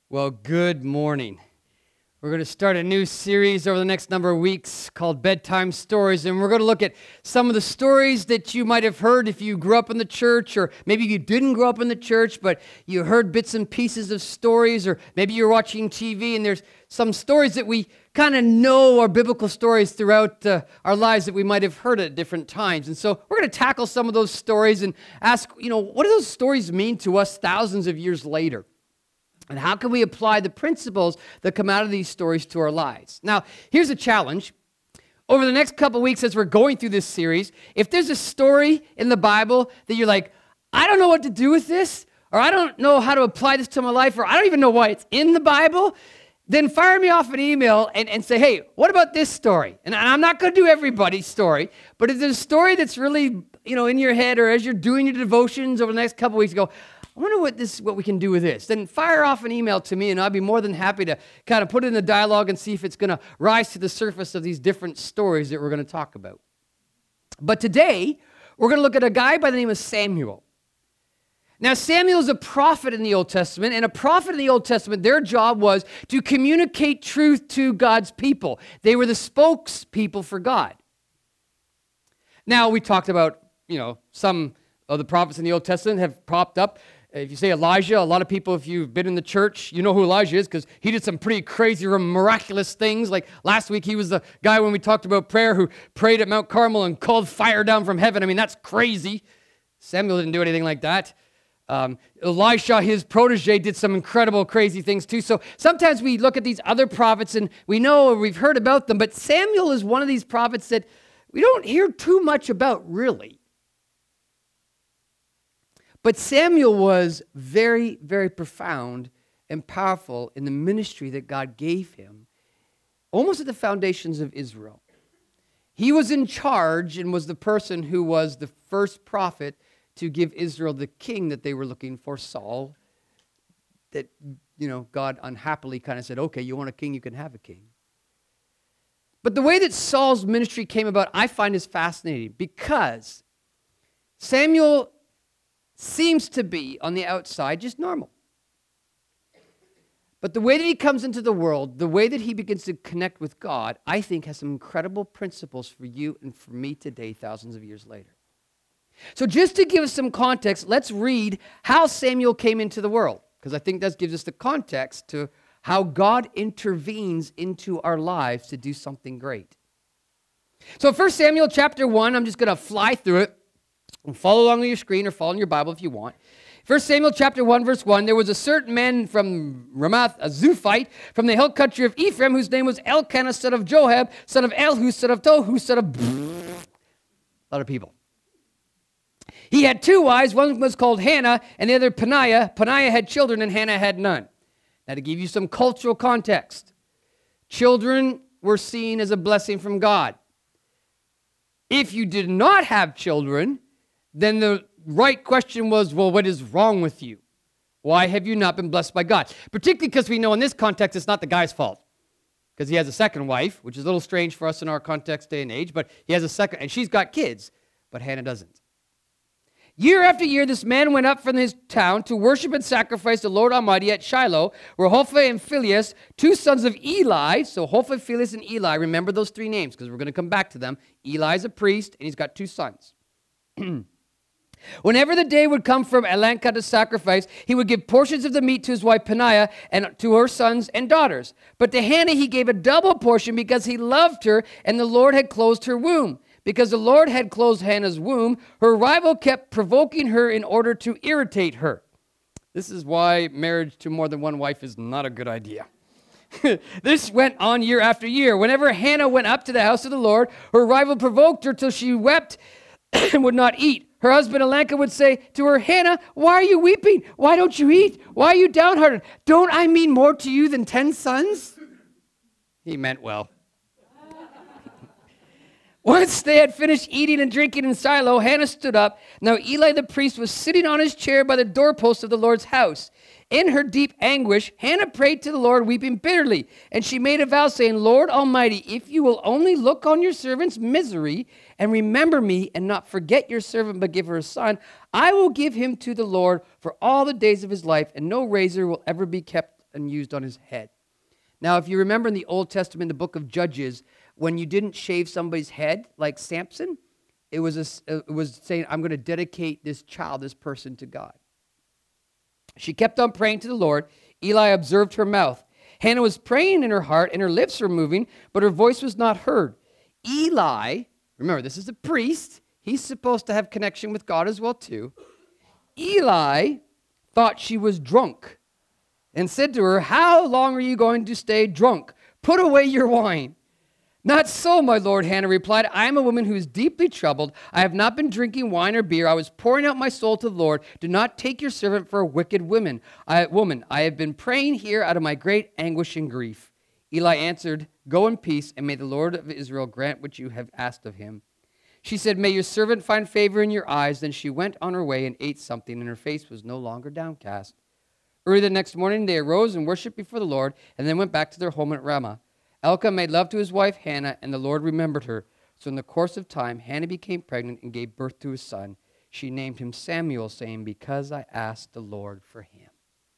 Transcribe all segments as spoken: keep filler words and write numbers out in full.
Well, good morning. We're going to start a new series over the next number of weeks called Bedtime Stories, and we're going to look at some of the stories that you might have heard if you grew up in the church, or maybe you didn't grow up in the church, but you heard bits and pieces of stories, or maybe you're watching T V and there's some stories that we kind of know are biblical stories throughout uh, our lives that we might have heard at different times. And so we're going to tackle some of those stories and ask, you know, what do those stories mean to us thousands of years later? And how can we apply the principles that come out of these stories to our lives? Now, here's a challenge. Over the next couple weeks as we're going through this series, if there's a story in the Bible that you're like, I don't know what to do with this, or I don't know how to apply this to my life, or I don't even know why it's in the Bible, then fire me off an email and, and say, hey, what about this story? And I'm not going to do everybody's story, but if there's a story that's really, you know, in your head, or as you're doing your devotions over the next couple weeks, go, I wonder what this, what we can do with this. Then fire off an email to me, and I'll be more than happy to kind of put it in the dialogue and see if it's going to rise to the surface of these different stories that we're going to talk about. But today, we're going to look at a guy by the name of Samuel. Now, Samuel is a prophet in the Old Testament, and a prophet in the Old Testament, their job was to communicate truth to God's people. They were the spokespeople for God. Now, we talked about, you know, some of the prophets in the Old Testament have popped up. If you say Elijah, a lot of people, if you've been in the church, you know who Elijah is because he did some pretty crazy, miraculous things. Like last week, he was the guy when we talked about prayer who prayed at Mount Carmel and called fire down from heaven. I mean, that's crazy. Samuel didn't do anything like that. Um, Elisha, his protege, did some incredible, crazy things too. So sometimes we look at these other prophets and we know or we've heard about them, but Samuel is one of these prophets that we don't hear too much about, really. But Samuel was very, very profound and powerful in the ministry that God gave him, almost at the foundations of Israel. He was in charge and was the person who was the first prophet to give Israel the king that they were looking for, Saul, that, you know, God unhappily kind of said, okay, you want a king, you can have a king. But the way that Saul's ministry came about, I find is fascinating because Samuel seems to be, on the outside, just normal. But the way that he comes into the world, the way that he begins to connect with God, I think has some incredible principles for you and for me today, thousands of years later. So just to give us some context, let's read how Samuel came into the world, because I think that gives us the context to how God intervenes into our lives to do something great. So First Samuel chapter one, I'm just going to fly through it. And follow along on your screen or follow in your Bible if you want. First Samuel chapter one, verse one, there was a certain man from Ramath, a Zuphite, from the hill country of Ephraim, whose name was Elkanah, son of Joab, son of Elihu, son of Tohu, son of... A lot of people. He had two wives. One was called Hannah, and the other Peninnah. Peninnah had children, and Hannah had none. Now, to give you some cultural context, children were seen as a blessing from God. If you did not have children, then the right question was, well, what is wrong with you? Why have you not been blessed by God? Particularly because we know in this context it's not the guy's fault. Because he has a second wife, which is a little strange for us in our context, day and age, but he has a second, and she's got kids, but Hannah doesn't. Year after year, this man went up from his town to worship and sacrifice the Lord Almighty at Shiloh, where Hophni and Phinehas, two sons of Eli, so Hophni, Phinehas, and Eli, remember those three names because we're going to come back to them. Eli is a priest, and he's got two sons. Whenever the day would come for Elkanah to sacrifice, he would give portions of the meat to his wife Peninnah and to her sons and daughters. But to Hannah he gave a double portion because he loved her, and the Lord had closed her womb. Because the Lord had closed Hannah's womb, her rival kept provoking her in order to irritate her. This is why marriage to more than one wife is not a good idea. This went on year after year. Whenever Hannah went up to the house of the Lord, her rival provoked her till she wept and would not eat. Her husband Elkanah would say to her, Hannah, why are you weeping? Why don't you eat? Why are you downhearted? Don't I mean more to you than ten sons? He meant well. Once they had finished eating and drinking in Shiloh, Hannah stood up. Now Eli the priest was sitting on his chair by the doorpost of the Lord's house. In her deep anguish, Hannah prayed to the Lord, weeping bitterly. And she made a vow, saying, Lord Almighty, if you will only look on your servant's misery and remember me and not forget your servant but give her a son, I will give him to the Lord for all the days of his life, and no razor will ever be kept and used on his head. Now, if you remember in the Old Testament, the book of Judges, when you didn't shave somebody's head, like Samson, it was, a, it was saying, I'm going to dedicate this child, this person to God. She kept on praying to the Lord. Eli observed her mouth. Hannah was praying in her heart, and her lips were moving, but her voice was not heard. Eli, remember, this is a priest. He's supposed to have connection with God as well, too. Eli thought she was drunk and said to her, how long are you going to stay drunk? Put away your wine. Not so, my lord, Hannah replied. I am a woman who is deeply troubled. I have not been drinking wine or beer. I was pouring out my soul to the Lord. Do not take your servant for a wicked woman. I, woman, I have been praying here out of my great anguish and grief. Eli answered, go in peace, and may the Lord of Israel grant what you have asked of him. She said, may your servant find favor in your eyes. Then she went on her way and ate something, and her face was no longer downcast. Early the next morning, they arose and worshipped before the Lord, and then went back to their home at Ramah. Elkanah made love to his wife Hannah, and the Lord remembered her. So in the course of time, Hannah became pregnant and gave birth to a son. She named him Samuel, saying, because I asked the Lord for him.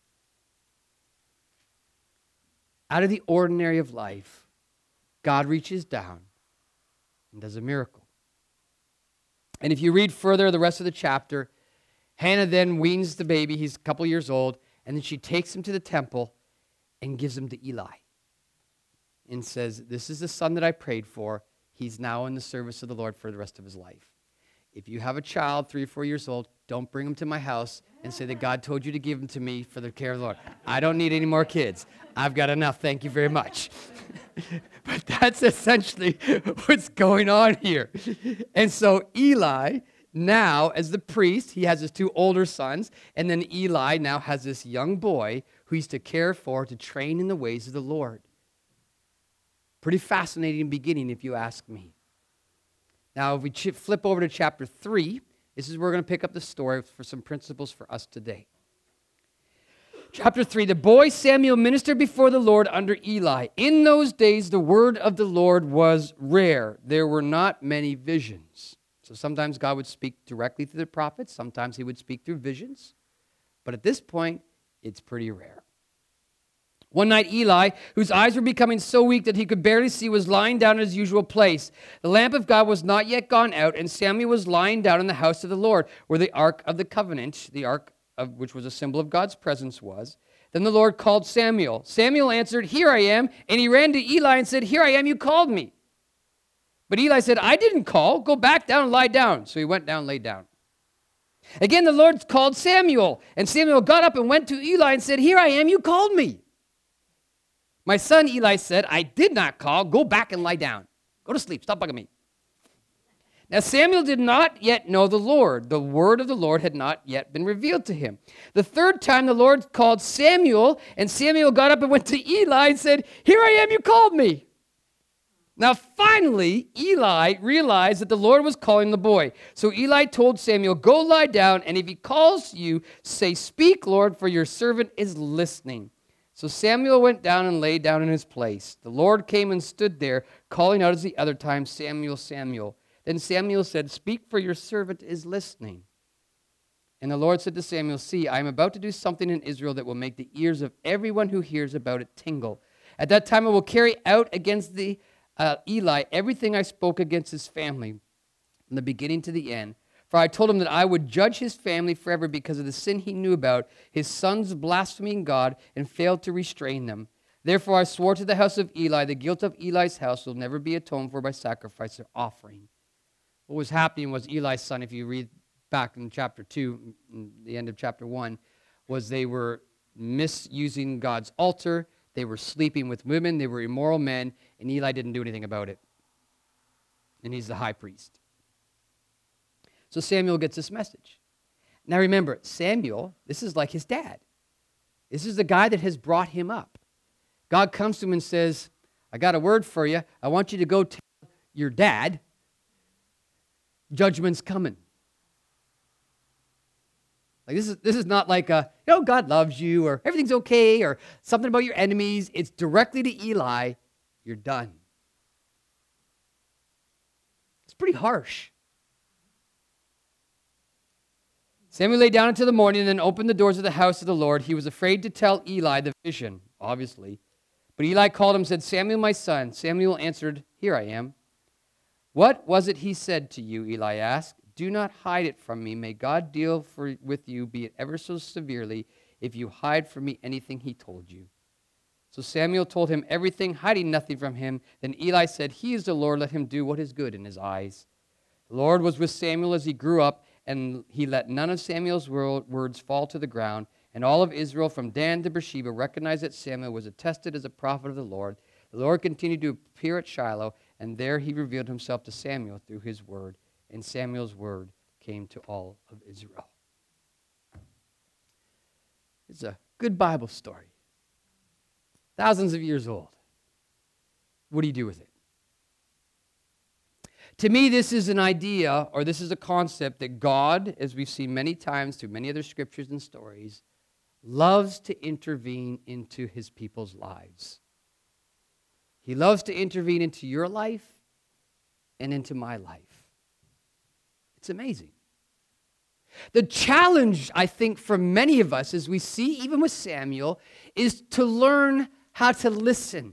Out of the ordinary of life, God reaches down and does a miracle. And if you read further the rest of the chapter, Hannah then weans the baby. He's a couple years old. And then she takes him to the temple and gives him to Eli. And says, this is the son that I prayed for. He's now in the service of the Lord for the rest of his life. If you have a child, three or four years old, don't bring him to my house and say that God told you to give him to me for the care of the Lord. I don't need any more kids. I've got enough. Thank you very much. But that's essentially what's going on here. And so Eli, now as the priest, he has his two older sons, and then Eli now has this young boy who he's to care for, to train in the ways of the Lord. Pretty fascinating beginning, if you ask me. Now, if we ch- flip over to chapter three, this is where we're going to pick up the story for some principles for us today. Chapter three, the boy Samuel ministered before the Lord under Eli. In those days, the word of the Lord was rare. There were not many visions. So sometimes God would speak directly through the prophets. Sometimes he would speak through visions. But at this point, it's pretty rare. One night, Eli, whose eyes were becoming so weak that he could barely see, was lying down in his usual place. The lamp of God was not yet gone out, and Samuel was lying down in the house of the Lord, where the ark of the covenant, the ark of which was a symbol of God's presence, was. Then the Lord called Samuel. Samuel answered, here I am. And he ran to Eli and said, here I am, you called me. But Eli said, I didn't call. Go back down and lie down. So he went down and lay down. Again, the Lord called Samuel. And Samuel got up and went to Eli and said, here I am, you called me. My son Eli said, I did not call. Go back and lie down. Go to sleep. Stop bugging me. Now Samuel did not yet know the Lord. The word of the Lord had not yet been revealed to him. The third time the Lord called Samuel, and Samuel got up and went to Eli and said, here I am, you called me. Now finally, Eli realized that the Lord was calling the boy. So Eli told Samuel, go lie down, and if he calls you, say, speak, Lord, for your servant is listening. So Samuel went down and lay down in his place. The Lord came and stood there, calling out as the other time, Samuel, Samuel. Then Samuel said, speak, for your servant is listening. And the Lord said to Samuel, see, I am about to do something in Israel that will make the ears of everyone who hears about it tingle. At that time I will carry out against the uh, Eli everything I spoke against his family, from the beginning to the end. For I told him that I would judge his family forever because of the sin he knew about, his sons blaspheming God and failed to restrain them. Therefore I swore to the house of Eli, the guilt of Eli's house will never be atoned for by sacrifice or offering. What was happening was Eli's son, if you read back in chapter two, the end of chapter one, was they were misusing God's altar, they were sleeping with women, they were immoral men, and Eli didn't do anything about it. And he's the high priest. So Samuel gets this message. Now remember, Samuel, this is like his dad. This is the guy that has brought him up. God comes to him and says, I got a word for you. I want you to go tell your dad, judgment's coming. Like this is this is not like a, you know, God loves you or everything's okay or something about your enemies. It's directly to Eli, you're done. It's pretty harsh. Samuel lay down until the morning and then opened the doors of the house of the Lord. He was afraid to tell Eli the vision, obviously. But Eli called him and said, Samuel, my son. Samuel answered, Here I am. What was it he said to you? Eli asked. Do not hide it from me. May God deal for, with you, be it ever so severely, if you hide from me anything he told you. So Samuel told him everything, hiding nothing from him. Then Eli said, He is the Lord, let him do what is good in his eyes. The Lord was with Samuel as he grew up, and he let none of Samuel's words fall to the ground. And all of Israel from Dan to Beersheba recognized that Samuel was attested as a prophet of the Lord. The Lord continued to appear at Shiloh, and there he revealed himself to Samuel through his word. And Samuel's word came to all of Israel. It's a good Bible story. Thousands of years old. What do you do with it? To me, this is an idea, or this is a concept that God, as we've seen many times through many other scriptures and stories, loves to intervene into his people's lives. He loves to intervene into your life and into my life. It's amazing. The challenge, I think, for many of us, as we see even with Samuel, is to learn how to listen.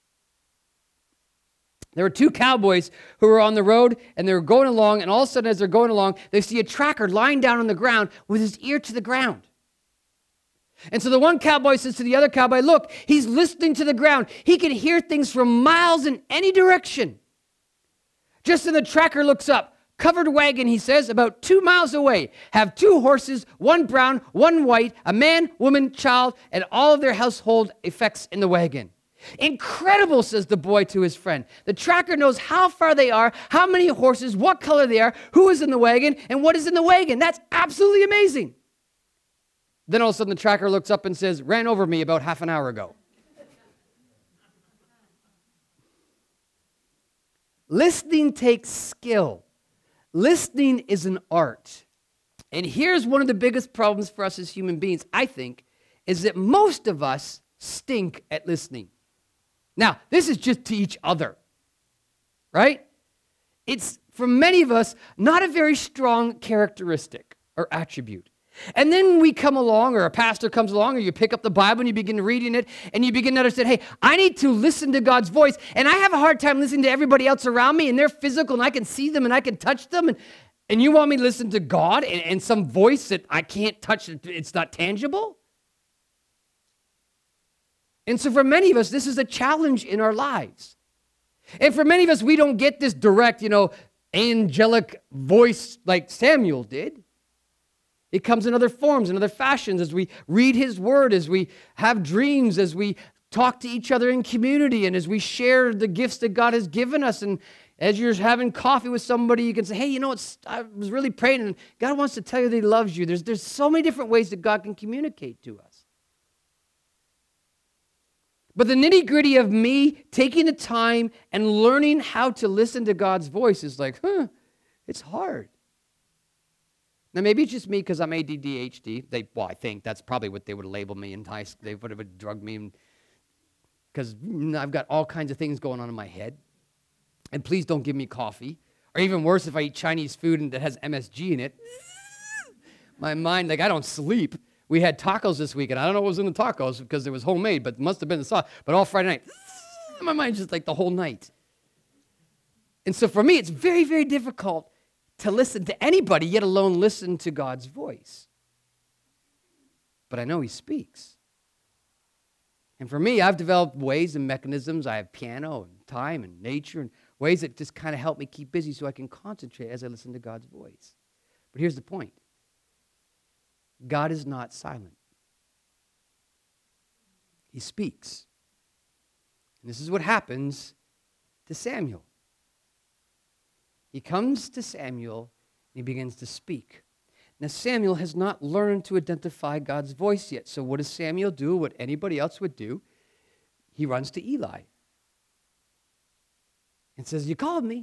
There were two cowboys who were on the road, and they were going along, and all of a sudden, as they're going along, they see a tracker lying down on the ground with his ear to the ground. And so the one cowboy says to the other cowboy, look, he's listening to the ground. He can hear things from miles in any direction. Just then the tracker looks up. Covered wagon, he says, about two miles away. Have two horses, one brown, one white, a man, woman, child, and all of their household effects in the wagon. Incredible, says the boy to his friend. The tracker knows how far they are, how many horses, what color they are, who is in the wagon, and what is in the wagon. That's absolutely amazing. Then all of a sudden the tracker looks up and says, ran over me about half an hour ago. Listening takes skill. Listening is an art. And here's one of the biggest problems for us as human beings, I think, is that most of us stink at listening. Now, this is just to each other, right? It's, for many of us, not a very strong characteristic or attribute. And then we come along, or a pastor comes along, or you pick up the Bible and you begin reading it, and you begin to understand, hey, I need to listen to God's voice, and I have a hard time listening to everybody else around me, and they're physical, and I can see them, and I can touch them, and, and you want me to listen to God and, and some voice that I can't touch, it's not tangible? And so for many of us, this is a challenge in our lives. And for many of us, we don't get this direct, you know, angelic voice like Samuel did. It comes in other forms, in other fashions, as we read his word, as we have dreams, as we talk to each other in community, and as we share the gifts that God has given us. And as you're having coffee with somebody, you can say, hey, you know, it's, I was really praying, and God wants to tell you that he loves you. There's, there's so many different ways that God can communicate to us. But the nitty-gritty of me taking the time and learning how to listen to God's voice is like, huh, it's hard. Now, maybe it's just me because I'm A D D H D. They, well, I think that's probably what they would have labeled me in high school. They would have drugged me because I've got all kinds of things going on in my head. And please don't give me coffee. Or even worse, if I eat Chinese food and that has M S G in it. My mind, like I don't sleep. We had tacos this week, and I don't know what was in the tacos because it was homemade, but it must have been the sauce. But all Friday night, my mind's just like the whole night. And so for me, it's very, very difficult to listen to anybody, yet alone listen to God's voice. But I know he speaks. And for me, I've developed ways and mechanisms. I have piano and time and nature and ways that just kind of help me keep busy so I can concentrate as I listen to God's voice. But here's the point. God is not silent. He speaks. And this is what happens to Samuel. He comes to Samuel and he begins to speak. Now, Samuel has not learned to identify God's voice yet. So what does Samuel do? What anybody else would do? He runs to Eli and says, you called me.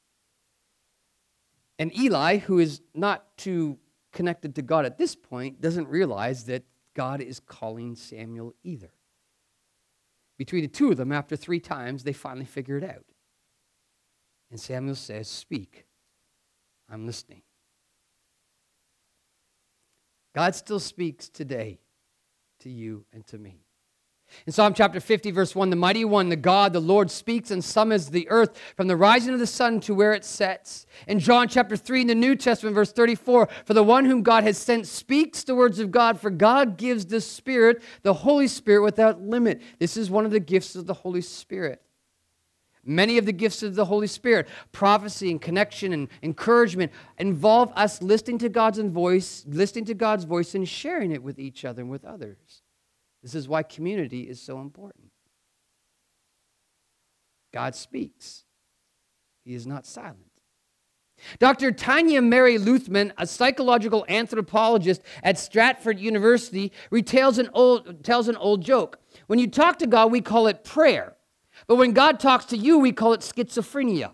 And Eli, who is not too connected to God at this point, doesn't realize that God is calling Samuel either. Between the two of them, after three times, they finally figure it out. And Samuel says, speak, I'm listening. God still speaks today to you and to me. In Psalm chapter fifty, verse one, the mighty one, the God, the Lord, speaks and summons the earth from the rising of the sun to where it sets. In John chapter three, in the New Testament, verse thirty-four, for the one whom God has sent speaks the words of God, for God gives the Spirit, the Holy Spirit, without limit. This is one of the gifts of the Holy Spirit. Many of the gifts of the Holy Spirit, prophecy and connection and encouragement, involve us listening to God's voice, listening to God's voice and sharing it with each other and with others. This is why community is so important. God speaks. He is not silent. Doctor Tanya Mary Luthman, a psychological anthropologist at Stratford University, retells an old, tells an old joke. When you talk to God, we call it prayer. But when God talks to you, we call it schizophrenia.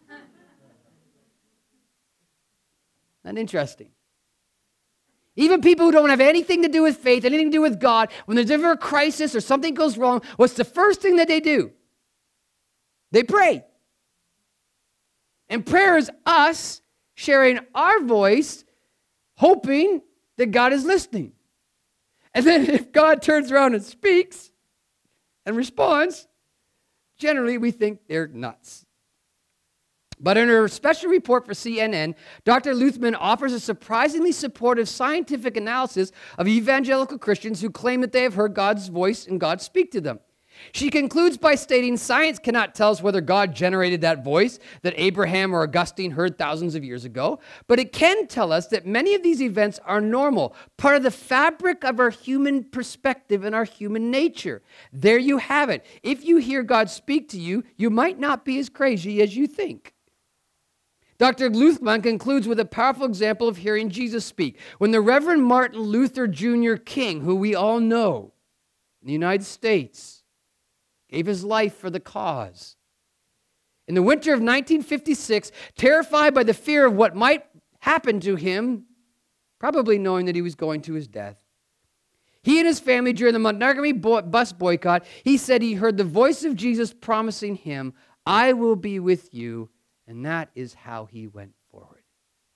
Isn't that interesting? Even people who don't have anything to do with faith, anything to do with God, when there's ever a crisis or something goes wrong, what's the first thing that they do? They pray. And prayer is us sharing our voice, hoping that God is listening. And then if God turns around and speaks and responds, generally we think they're nuts. But in her special report for C N N, Doctor Luthman offers a surprisingly supportive scientific analysis of evangelical Christians who claim that they have heard God's voice and God speak to them. She concludes by stating, science cannot tell us whether God generated that voice that Abraham or Augustine heard thousands of years ago, but it can tell us that many of these events are normal, part of the fabric of our human perspective and our human nature. There you have it. If you hear God speak to you, you might not be as crazy as you think. Doctor Luthman concludes with a powerful example of hearing Jesus speak. When the Reverend Martin Luther Junior King, who we all know in the United States, gave his life for the cause. In the winter of nineteen fifty-six, terrified by the fear of what might happen to him, probably knowing that he was going to his death, he and his family, during the Montgomery bus boycott, he said he heard the voice of Jesus promising him, I will be with you. And that is how he went forward.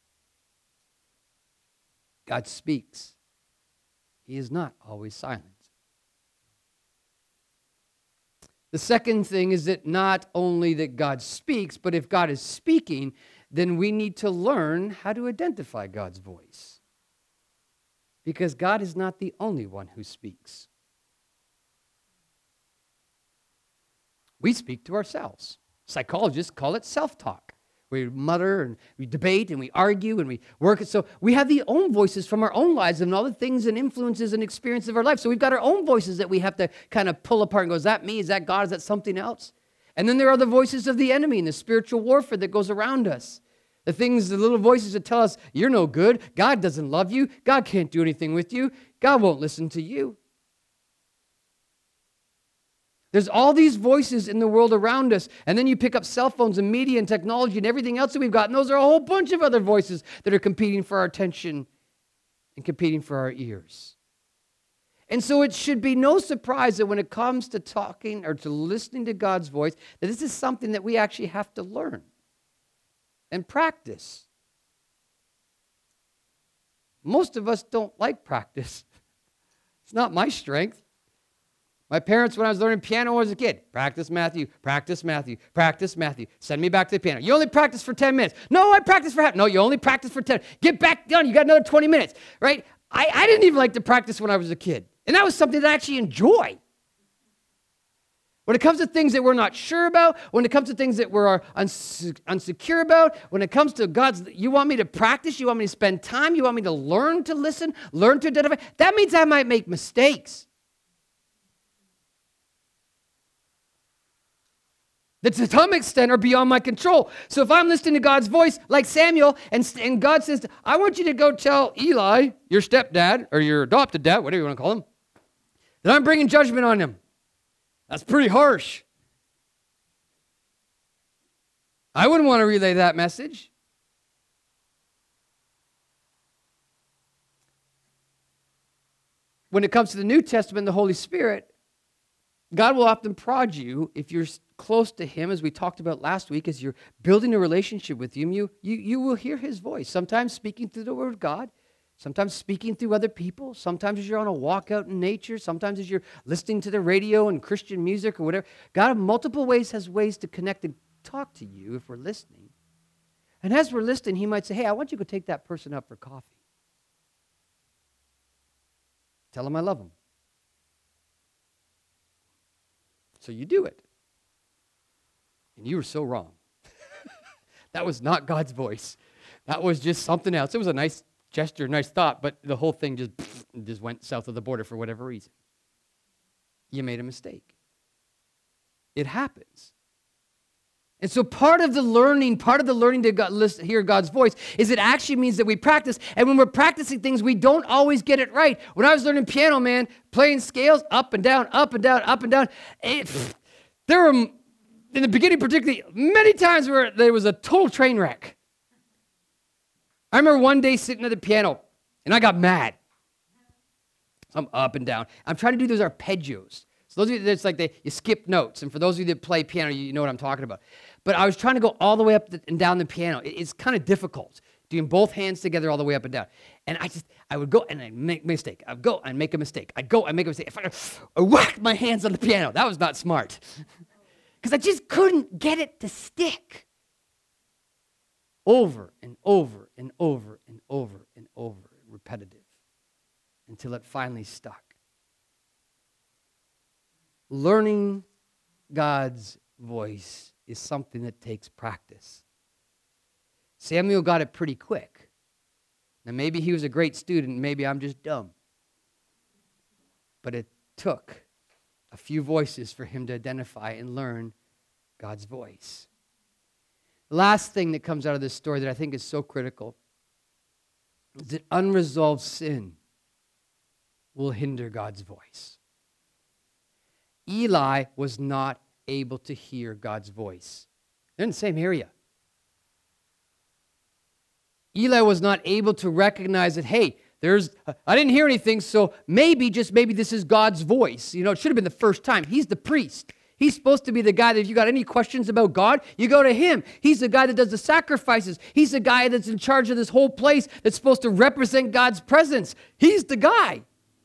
God speaks. He is not always silent. The second thing is that not only that God speaks, but if God is speaking, then we need to learn how to identify God's voice. Because God is not the only one who speaks. We speak to ourselves. Psychologists call it self-talk. We mutter and we debate and we argue and we work. So we have the own voices from our own lives and all the things and influences and experiences of our life. So we've got our own voices that we have to kind of pull apart and go, is that me? Is that God? Is that something else? And then there are the voices of the enemy and the spiritual warfare that goes around us. The things, the little voices that tell us, you're no good. God doesn't love you. God can't do anything with you. God won't listen to you. There's all these voices in the world around us, and then you pick up cell phones and media and technology and everything else that we've got, and those are a whole bunch of other voices that are competing for our attention and competing for our ears. And so it should be no surprise that when it comes to talking or to listening to God's voice, that this is something that we actually have to learn and practice. Most of us don't like practice. It's not my strength. My parents, when I was learning piano when I was a kid, practice Matthew, practice Matthew, practice Matthew. Send me back to the piano. You only practice for ten minutes. No, I practice for half. No, you only practice for ten. Get back done. You got another twenty minutes, right? I, I didn't even like to practice when I was a kid. And that was something that I actually enjoy. When it comes to things that we're not sure about, when it comes to things that we're unse- unsecure about, when it comes to God's, you want me to practice, you want me to spend time, you want me to learn to listen, learn to identify, that means I might make mistakes. That to some extent are beyond my control. So if I'm listening to God's voice, like Samuel, and, and God says, I want you to go tell Eli, your stepdad, or your adopted dad, whatever you want to call him, that I'm bringing judgment on him. That's pretty harsh. I wouldn't want to relay that message. When it comes to the New Testament and the Holy Spirit, God will often prod you if you're close to Him, as we talked about last week, as you're building a relationship with Him, you, you, you will hear His voice, sometimes speaking through the Word of God, Sometimes speaking through other people. Sometimes as you're on a walk out in nature. Sometimes as you're listening to the radio and Christian music or whatever. God in multiple ways has ways to connect and talk to you if we're listening. And as we're listening, he might say, hey, I want you to go take that person out for coffee. Tell them I love them. So you do it. And you were so wrong. That was not God's voice. That was just something else. It was a nice gesture, nice thought, but the whole thing just, just went south of the border for whatever reason. You made a mistake. It happens. And so part of the learning, part of the learning to God, listen, hear God's voice is it actually means that we practice. And when we're practicing things, we don't always get it right. When I was learning piano, man, playing scales up and down, up and down, up and down, it, there were, in the beginning particularly, many times where there was a total train wreck. I remember one day sitting at the piano, and I got mad. So I'm up and down. I'm trying to do those arpeggios. So those of you that's like they, you skip notes, and for those of you that play piano, you know what I'm talking about. But I was trying to go all the way up the, and down the piano. It, it's kind of difficult doing both hands together all the way up and down. And I just, I would go and I'd make a mistake. I'd go and make a mistake. I'd go and make a mistake. I, I whacked my hands on the piano. That was not smart. Because I just couldn't get it to stick. Over and over and over and over and over, repetitive, until it finally stuck. Learning God's voice is something that takes practice. Samuel got it pretty quick. Now, maybe he was a great student, maybe I'm just dumb. But it took a few voices for him to identify and learn God's voice. The last thing that comes out of this story that I think is so critical is that unresolved sin will hinder God's voice. Eli was not able to hear God's voice. They're in the same area. Eli was not able to recognize that, hey, there's, I didn't hear anything, so maybe, just maybe this is God's voice. You know, it should have been the first time. He's the priest. He's supposed to be the guy that if you got any questions about God, you go to him. He's the guy that does the sacrifices. He's the guy that's in charge of this whole place that's supposed to represent God's presence. He's the guy.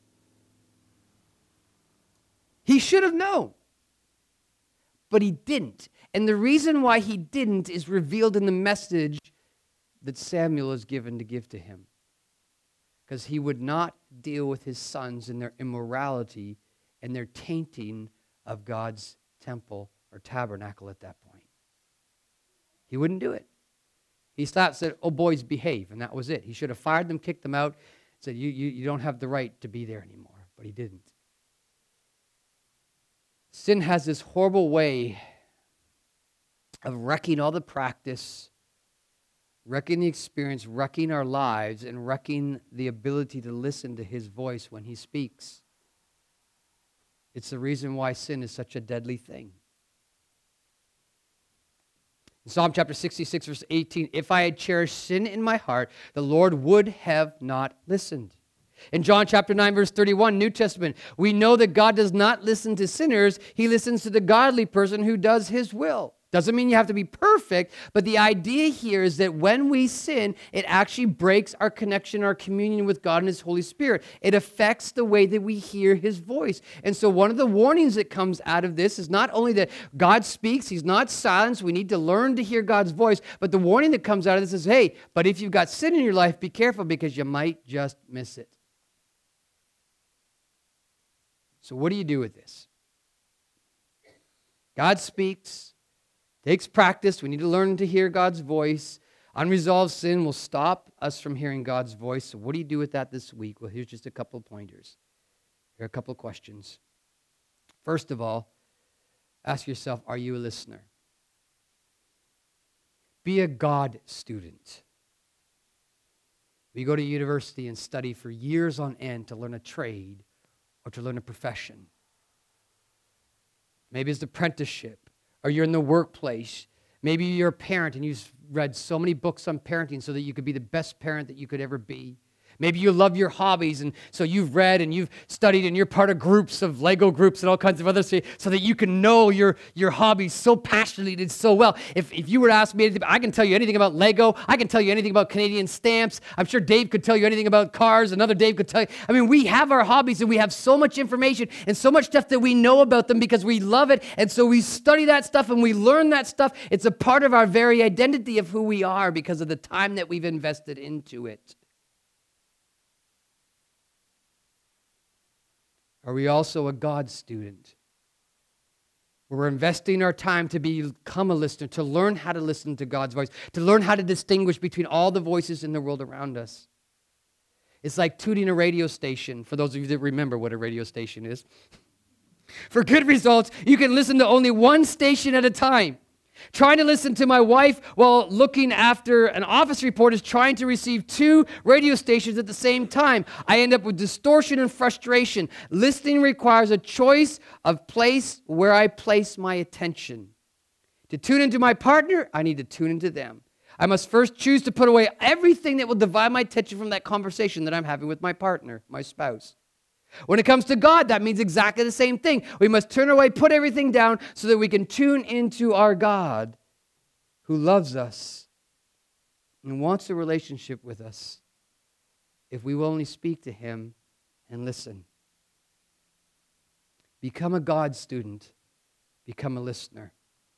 He should have known. But he didn't. And the reason why he didn't is revealed in the message that Samuel is given to give to him. Because he would not deal with his sons and their immorality and their tainting of God's temple or tabernacle at that point. He wouldn't do it. He stopped, said, oh, boys, behave, and that was it. He should have fired them, kicked them out, said, you, you, you don't have the right to be there anymore, but he didn't. Sin has this horrible way of wrecking all the practice, wrecking the experience, wrecking our lives, and wrecking the ability to listen to his voice when he speaks. It's the reason why sin is such a deadly thing. In Psalm chapter sixty-six, verse eighteen, if I had cherished sin in my heart, the Lord would have not listened. In John chapter nine, verse thirty-one, New Testament, we know that God does not listen to sinners. He listens to the godly person who does his will. Doesn't mean you have to be perfect, but the idea here is that when we sin, it actually breaks our connection, our communion with God and his Holy Spirit. It affects the way that we hear his voice. And so one of the warnings that comes out of this is not only that God speaks, he's not silenced, we need to learn to hear God's voice, but the warning that comes out of this is, hey, but if you've got sin in your life, be careful because you might just miss it. So what do you do with this? God speaks. Takes practice. We need to learn to hear God's voice. Unresolved sin will stop us from hearing God's voice. So what do you do with that this week? Well, here's just a couple of pointers. Here are a couple of questions. First of all, ask yourself, are you a listener? Be a God student. We go to university and study for years on end to learn a trade or to learn a profession. Maybe it's an apprenticeship. Or you're in the workplace. Maybe you're a parent and you've read so many books on parenting so that you could be the best parent that you could ever be. Maybe you love your hobbies, and so you've read and you've studied, and you're part of groups of Lego groups and all kinds of other things, so that you can know your, your hobbies so passionately and so well. If, if you were to ask me anything, I can tell you anything about Lego. I can tell you anything about Canadian stamps. I'm sure Dave could tell you anything about cars. Another Dave could tell you. I mean, we have our hobbies, and we have so much information and so much stuff that we know about them because we love it, and so we study that stuff and we learn that stuff. It's a part of our very identity of who we are because of the time that we've invested into it. Are we also a God student? We're investing our time to become a listener, to learn how to listen to God's voice, to learn how to distinguish between all the voices in the world around us. It's like tuning a radio station, for those of you that remember what a radio station is. For good results, you can listen to only one station at a time. Trying to listen to my wife while looking after an office report is trying to receive two radio stations at the same time. I end up with distortion and frustration. Listening requires a choice of place where I place my attention. To tune into my partner, I need to tune into them. I must first choose to put away everything that will divide my attention from that conversation that I'm having with my partner, my spouse. When it comes to God, that means exactly the same thing. We must turn away, put everything down so that we can tune into our God who loves us and wants a relationship with us if we will only speak to Him and listen. Become a God student. Become a listener.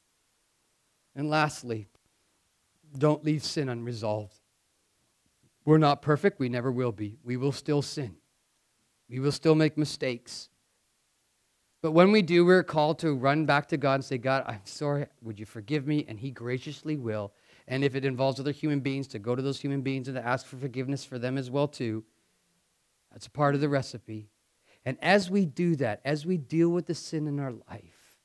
And lastly, don't leave sin unresolved. We're not perfect. We never will be. We will still sin. We will still make mistakes. But when we do, we're called to run back to God and say, God, I'm sorry. Would you forgive me? And He graciously will. And if it involves other human beings, to go to those human beings and to ask for forgiveness for them as well too. That's a part of the recipe. And as we do that, as we deal with the sin in our life,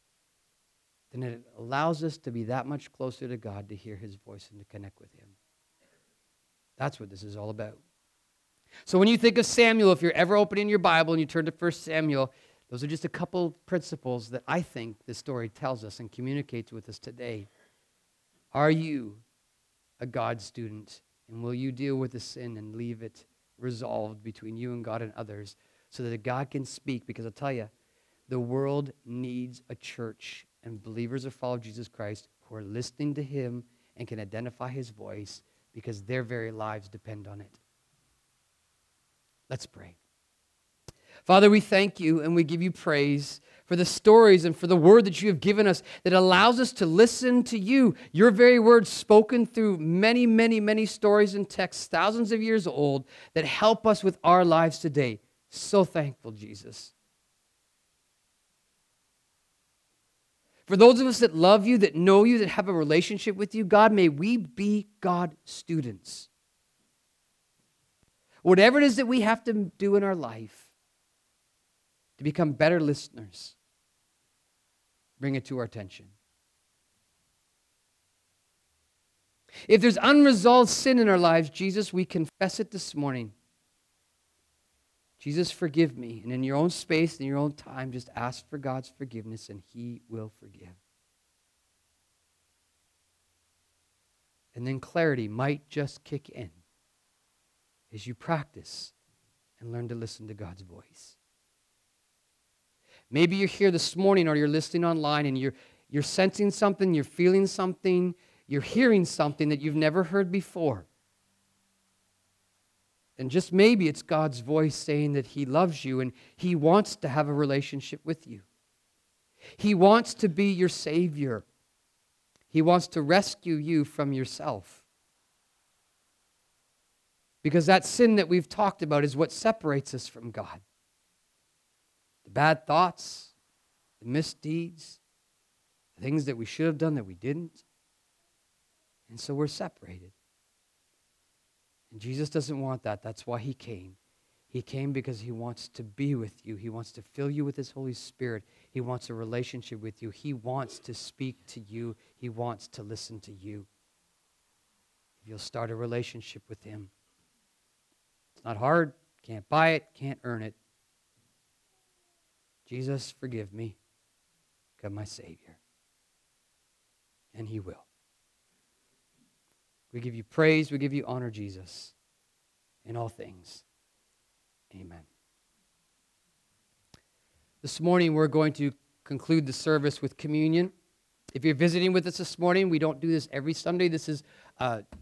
then it allows us to be that much closer to God, to hear His voice and to connect with Him. That's what this is all about. So when you think of Samuel, if you're ever opening your Bible and you turn to First Samuel, those are just a couple principles that I think this story tells us and communicates with us today. Are you a God student? And will you deal with the sin and leave it resolved between you and God and others so that God can speak? Because I'll tell you, the world needs a church and believers of follow Jesus Christ who are listening to Him and can identify His voice because their very lives depend on it. Let's pray. Father, we thank you and we give you praise for the stories and for the word that you have given us that allows us to listen to you, your very words spoken through many, many, many stories and texts, thousands of years old, that help us with our lives today. So thankful, Jesus. For those of us that love you, that know you, that have a relationship with you, God, may we be God students. Whatever it is that we have to do in our life to become better listeners, bring it to our attention. If there's unresolved sin in our lives, Jesus, we confess it this morning. Jesus, forgive me. And in your own space, in your own time, just ask for God's forgiveness and He will forgive. And then clarity might just kick in as you practice and learn to listen to God's voice. Maybe you're here this morning or you're listening online and you're, you're sensing something, you're feeling something, you're hearing something that you've never heard before. And just maybe it's God's voice saying that He loves you and He wants to have a relationship with you. He wants to be your Savior. He wants to rescue you from yourself. Because that sin that we've talked about is what separates us from God. The bad thoughts, the misdeeds, the things that we should have done that we didn't. And so we're separated. And Jesus doesn't want that. That's why He came. He came because He wants to be with you. He wants to fill you with His Holy Spirit. He wants a relationship with you. He wants to speak to you. He wants to listen to you. If you'll start a relationship with Him. It's not hard. Can't buy it. Can't earn it. Jesus, forgive me. Become my Savior. And He will. We give you praise. We give you honor, Jesus. in all things. Amen. This morning, we're going to conclude the service with communion. If you're visiting with us this morning, we don't do this every Sunday. This is uh,